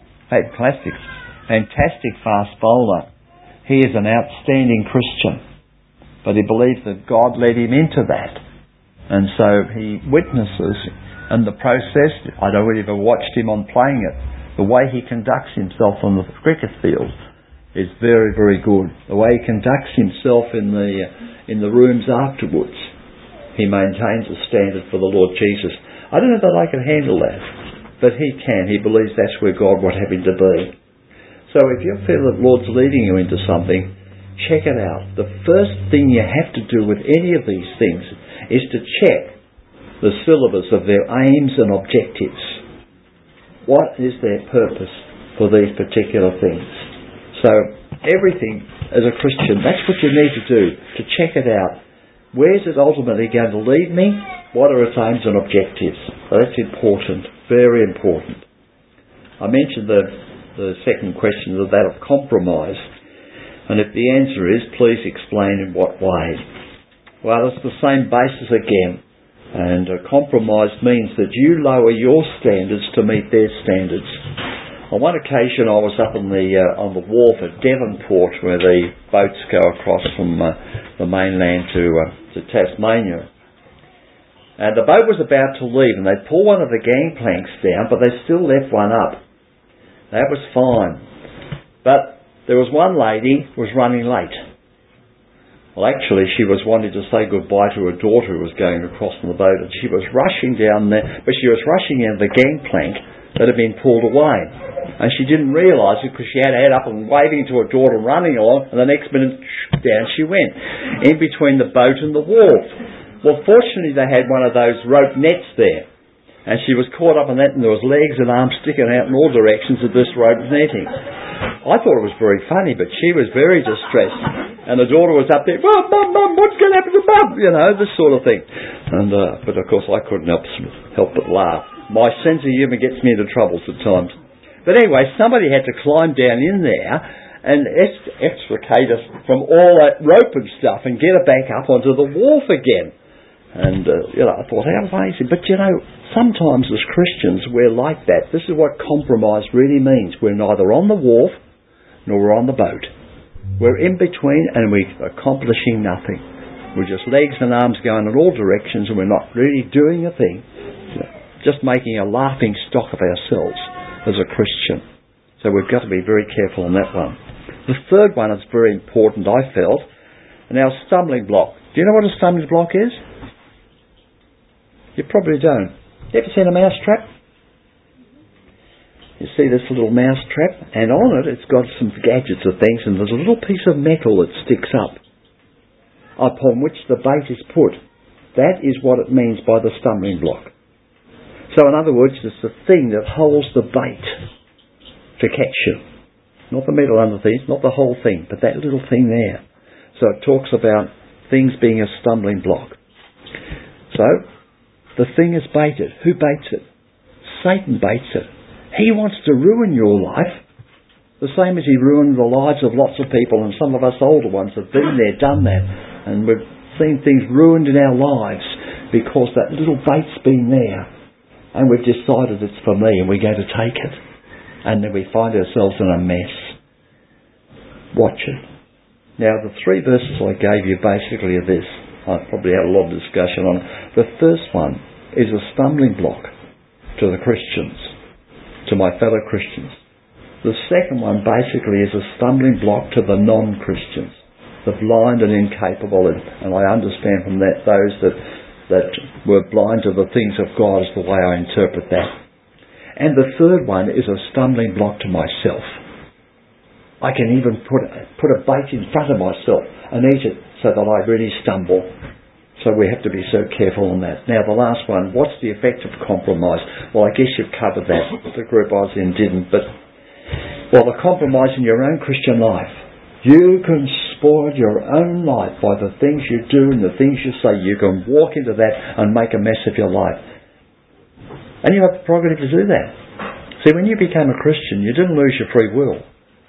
Fantastic fast bowler. He is an outstanding Christian, but he believes that God led him into that. And so he witnesses in the process. I don't really ever watched him on playing it. The way he conducts himself on the cricket field is very, very good. The way he conducts himself in the rooms afterwards, he maintains a standard for the Lord Jesus. I don't know that I can handle that, but he can. He believes that's where God would have him to be. So if you feel that the Lord's leading you into something, check it out. The first thing you have to do with any of these things is to check the syllabus of their aims and objectives. What is their purpose for these particular things? So everything as a Christian, that's what you need to do, to check it out. Where's it ultimately going to lead me? What are its aims and objectives? So that's important, very important. I mentioned the second question, that of compromise. And if the answer is, please explain in what way. Well, it's the same basis again. And compromise means that you lower your standards to meet their standards. On one occasion I was up on the wharf at Devonport, where the boats go across from the mainland to Tasmania. And the boat was about to leave, and they pulled one of the gangplanks down, but they still left one up. That was fine. But there was one lady who was running late. Well, actually, she was wanting to say goodbye to her daughter who was going across on the boat, and she was rushing down there, but she was rushing into the gangplank that had been pulled away. And she didn't realise it because she had to head up and waving to her daughter running along, and the next minute, down she went, in between the boat and the wharf. Well, fortunately, they had one of those rope nets there, and she was caught up in that, and there was legs and arms sticking out in all directions of this rope netting. I thought it was very funny, but she was very distressed, and the daughter was up there, "Well, Mum, what's going to happen to Mum?" You know, this sort of thing. And but of course, I couldn't help but laugh. My sense of humour gets me into troubles at times. But anyway, somebody had to climb down in there and extricate us from all that rope and stuff and get her back up onto the wharf again. And, I thought, how amazing. But, sometimes as Christians, we're like that. This is what compromise really means. We're neither on the wharf nor we're on the boat. We're in between and we're accomplishing nothing. We're just legs and arms going in all directions, and we're not really doing a thing. Just making a laughing stock of ourselves as a Christian. So we've got to be very careful on that one. The third one is very important, I felt, and our stumbling block. Do you know what a stumbling block is? You probably don't. You ever seen a mouse trap? You see this little mouse trap, and on it it's got some gadgets or things, and there's a little piece of metal that sticks up upon which the bait is put. That is what it means by the stumbling block. So in other words, it's the thing that holds the bait to catch you. Not the metal underneath, not the whole thing, but that little thing there. So it talks about things being a stumbling block. So, the thing is baited. Who baits it? Satan baits it. He wants to ruin your life, the same as he ruined the lives of lots of people, and some of us older ones have been there, done that, and we've seen things ruined in our lives because that little bait's been there, and we've decided it's for me, and we're going to take it, and then we find ourselves in a mess. Watch it. Now, the 3 verses I gave you basically are this. I probably had a lot of discussion on it. The first one is a stumbling block to the Christians, to my fellow Christians. The second one basically is a stumbling block to the non-Christians, the blind and incapable, and I understand from that those that were blind to the things of God is the way I interpret that. And the third one is a stumbling block to myself. I can even put a bait in front of myself and eat it so that I really stumble. So we have to be so careful on that. Now the last one, what's the effect of compromise? Well, I guess you've covered that. The group I was in didn't. But, the compromise in your own Christian life. You can spoil your own life by the things you do and the things you say. You can walk into that and make a mess of your life. And you have the prerogative to do that. See, when you became a Christian, you didn't lose your free will.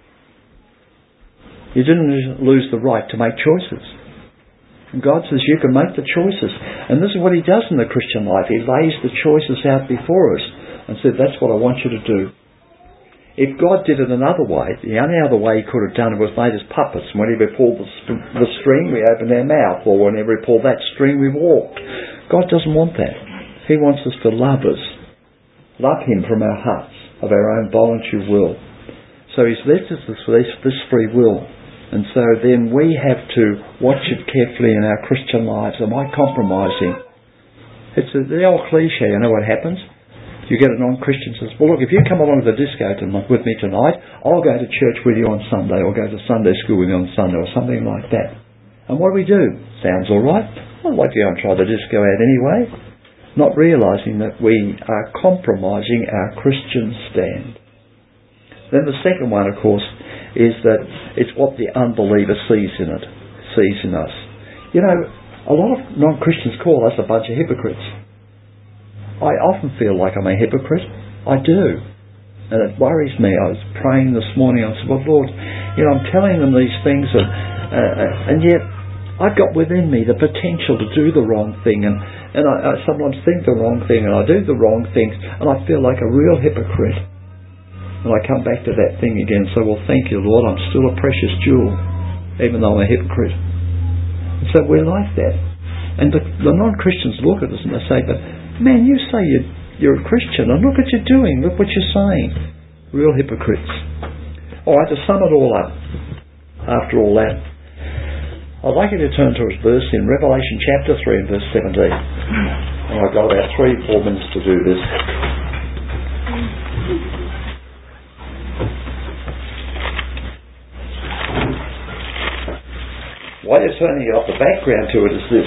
You didn't lose the right to make choices. And God says you can make the choices. And this is what He does in the Christian life. He lays the choices out before us and said, that's what I want you to do. If God did it another way, the only other way he could have done it was made us puppets. And whenever he pulled the string, we opened our mouth. Or whenever he pulled that string, we walked. God doesn't want that. He wants us to love us. Love him from our hearts, of our own voluntary will. So he's left us this free will. And so then we have to watch it carefully in our Christian lives. Am I compromising? It's the old cliche, you know what happens? You get a non-Christian says, well look, if you come along to the disco with me tonight, I'll go to church with you on Sunday, or go to Sunday school with you on Sunday, or something like that. And what do? Sounds alright. I'd like to go and try the disco out anyway. Not realising that we are compromising our Christian stand. Then the second one, of course, is that it's what the unbeliever sees in us. You know, a lot of non-Christians call us a bunch of hypocrites. I often feel like I'm a hypocrite. I do. And it worries me. I was praying this morning. I said, well, Lord, you know, I'm telling them these things, and yet I've got within me the potential to do the wrong thing, and I sometimes think the wrong thing, and I do the wrong things, and I feel like a real hypocrite. And I come back to that thing again. So, well, thank you, Lord. I'm still a precious jewel, even though I'm a hypocrite. And so we're like that. And the non-Christians look at us and they say, but man, you say you're a Christian, and look what you're doing, look what you're saying. Real hypocrites. Alright, to sum it all up, after all that, I'd like you to turn to a verse in Revelation chapter 3 and verse 17. And I've got about 3-4 minutes to do this. Why you're turning it off, the background to it is this.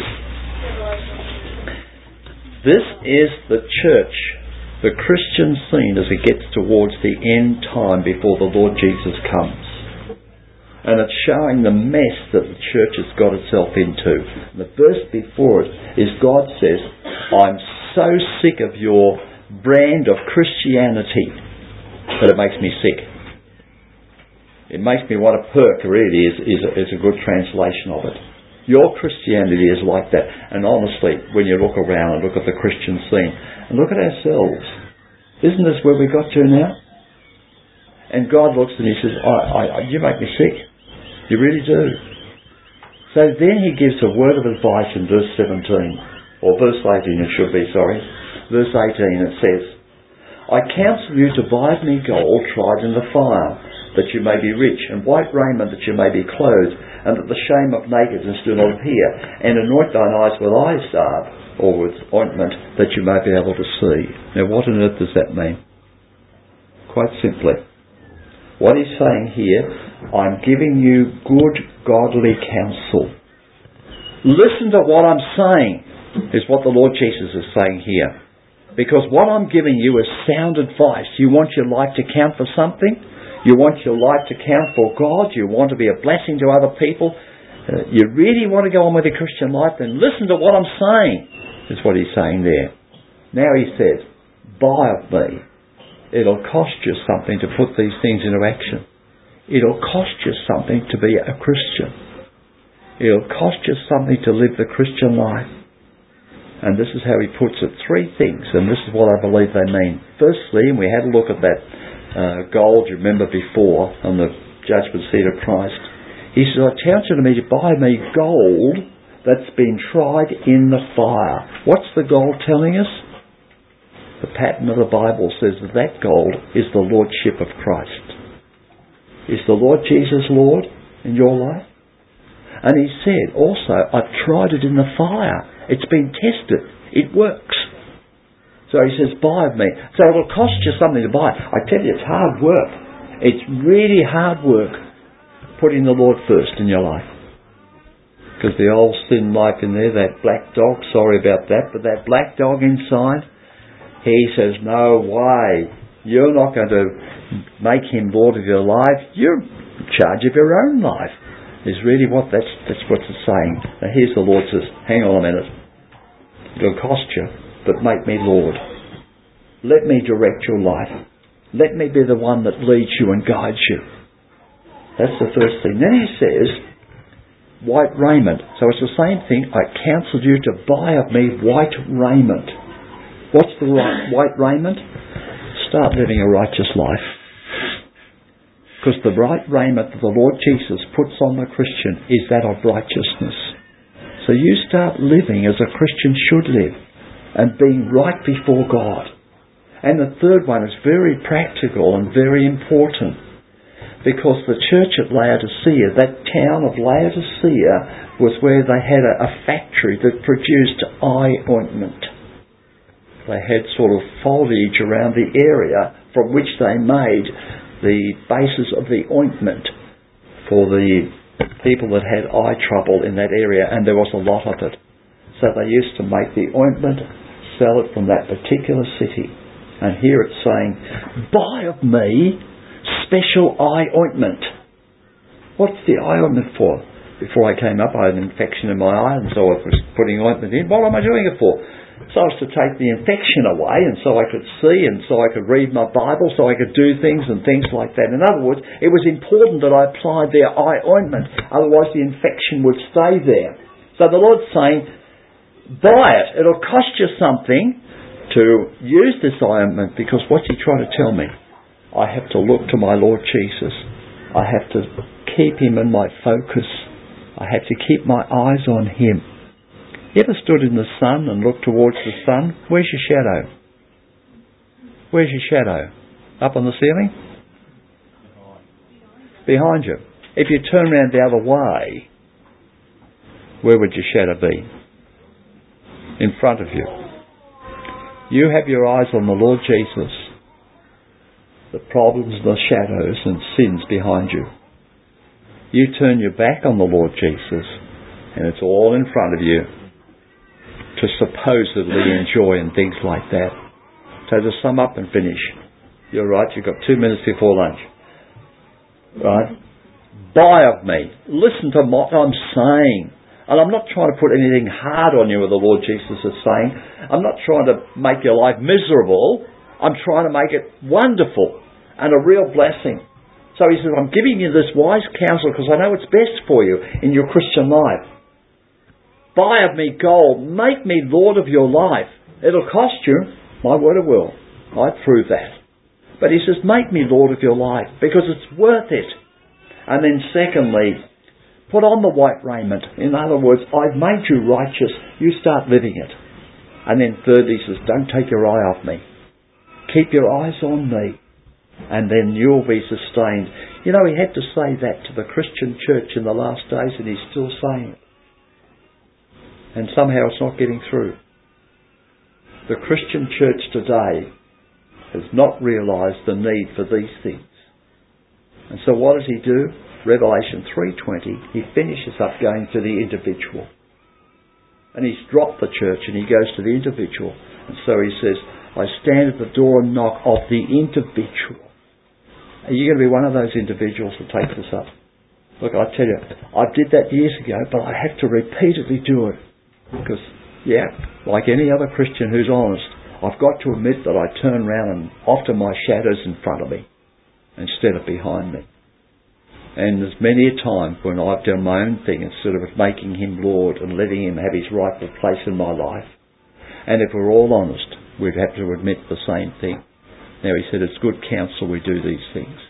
This is the church, the Christian scene as it gets towards the end time before the Lord Jesus comes. And it's showing the mess that the church has got itself into. And the verse before it is God says, I'm so sick of your brand of Christianity that it makes me sick. It makes me want to perk, really, is a good translation of it. Your Christianity is like that. And honestly, when you look around and look at the Christian scene, and look at ourselves, isn't this where we got to now? And God looks and he says, you make me sick. You really do. So then he gives a word of advice in verse 17, or verse 18 it should be, sorry. Verse 18 it says, I counsel you to buy of me gold tried in the fire, that you may be rich, and white raiment that you may be clothed, and that the shame of nakedness do not appear, and anoint thine eyes with eye salve, or with ointment, that you may be able to see. Now what on earth does that mean? Quite simply, what he's saying here, I'm giving you good godly counsel. Listen to what I'm saying, is what the Lord Jesus is saying here. Because what I'm giving you is sound advice. You want your life to count for something? You want your life to count for God? You want to be a blessing to other people? You really want to go on with a Christian life? Then listen to what I'm saying, is what he's saying there. Now he says, buy of me. It'll cost you something to put these things into action. It'll cost you something to be a Christian. It'll cost you something to live the Christian life. And this is how he puts it. 3 things, and this is what I believe they mean. Firstly, and we had a look at that gold, you remember before, on the judgment seat of Christ. He says, I counsel you to buy me gold that's been tried in the fire. What's the gold telling us? The pattern of the Bible says that gold is the Lordship of Christ. Is the Lord Jesus Lord in your life? And he said also, I've tried it in the fire. It's been tested. It works. So he says, buy of me. So it'll cost you something to buy. I tell you, it's hard work. It's really hard work putting the Lord first in your life. Because the old sin life in there, that black dog, sorry about that, but that black dog inside, he says, no way. You're not going to make him Lord of your life. You're in charge of your own life. Is really what that's what it's saying. Now here's the Lord says, hang on a minute. It'll cost you, but make me Lord. Let me direct your life. Let me be the one that leads you and guides you. That's the first thing. Then he says, white raiment. So it's the same thing. I counsel you to buy of me white raiment. What's the white raiment? start living a righteous life. Because the right raiment that the Lord Jesus puts on the Christian is that of righteousness. So you start living as a Christian should live, and being right before God. And the third one is very practical and very important, because the church at Laodicea, that town of Laodicea, was where they had a factory that produced eye ointment. They had sort of foliage around the area from which they made the basis of the ointment for the people that had eye trouble in that area, and there was a lot of it. So they used to make the ointment, sell it from that particular city. And here it's saying, buy of me special eye ointment. What's the eye ointment for? Before I came up, I had an infection in my eye, and so I was putting ointment in. What am I doing it for? So I was to take the infection away, and so I could see, and so I could read my Bible, so I could do things and things like that. In other words, it was important that I applied their eye ointment, otherwise the infection would stay there. So the Lord's saying, buy it. It'll cost you something to use this eye ointment, because what's He trying to tell me? I have to look to my Lord Jesus. I have to keep Him in my focus. I have to keep my eyes on Him. You ever stood in the sun and looked towards the sun? Where's your shadow? Where's your shadow? Up on the ceiling? Behind you. If you turn around the other way, where would your shadow be? In front of you. You have your eyes on the Lord Jesus. The problems, the shadows and sins behind you. You turn your back on the Lord Jesus, and it's all in front of you to supposedly enjoy and things like that. So to sum up and finish, you're right, you've got 2 minutes before lunch. Right? Buy of me. Listen to what I'm saying. And I'm not trying to put anything hard on you, what the Lord Jesus is saying. I'm not trying to make your life miserable. I'm trying to make it wonderful and a real blessing. So He says, I'm giving you this wise counsel because I know it's best for you in your Christian life. Buy of me gold. Make me Lord of your life. It'll cost you. My word it will. I prove that. But He says, make me Lord of your life, because it's worth it. And then secondly, put on the white raiment. In other words, I've made you righteous. You start living it. And then thirdly, He says, don't take your eye off me. Keep your eyes on me. And then you'll be sustained. You know, He had to say that to the Christian church in the last days, and He's still saying it. And somehow it's not getting through. The Christian church today has not realised the need for these things. And so what does He do? Revelation 3:20, He finishes up going to the individual. And He's dropped the church and He goes to the individual. And so He says, I stand at the door and knock of the individual. Are you going to be one of those individuals that takes this up? Look, I tell you, I did that years ago, but I have to repeatedly do it. Because, like any other Christian who's honest, I've got to admit that I turn around and often my shadow's in front of me instead of behind me. And there's many a time when I've done my own thing instead of making Him Lord and letting Him have His rightful place in my life. And if we're all honest, we'd have to admit the same thing. Now He said it's good counsel we do these things.